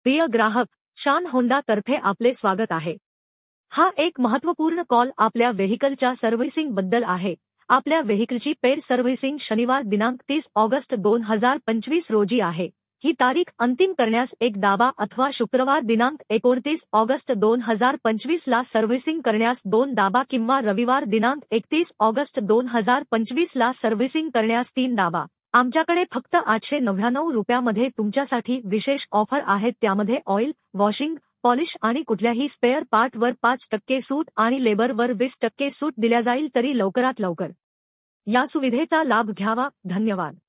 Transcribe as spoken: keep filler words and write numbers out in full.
प्रिय ग्राहक, शान होंडा तर्फे आपले स्वागत आहे. हा एक महत्त्वपूर्ण कॉल आपल्या व्हेइकलच्या सर्व्हिसिंग बद्दल आहे. आपल्या व्हेइकलची पेड सर्व्हिसिंग शनिवार दिनांक तीस ऑगस्ट दोन हजार पंचवीस रोजी आहे. ही तारीख अंतिम करण्यास एक दाबा अथवा शुक्रवार दिनांक एकोणतीस ऑगस्ट दोन हजार पंचवीस ला सर्व्हिसिंग करण्यास दोन दाबा किंवा रविवार दिनांक एकतीस ऑगस्ट दोन हजार पंचवीस ला सर्व्हिसिंग करण्यास तीन दाबा. आमच्याकडे फक्त आठशे नव्याण्णव रुपयामध्ये तुमच्यासाठी विशेष ऑफर आहेत. त्यामध्ये ऑइल, वॉशिंग, पॉलिश आणि कुठल्याही स्पेअर पार्टवर पाच टक्के सूट आणि लेबरवर वीस टक्के सूट दिल्या जाईल. तरी लवकरात लवकर या सुविधेचा लाभ घ्यावा. धन्यवाद.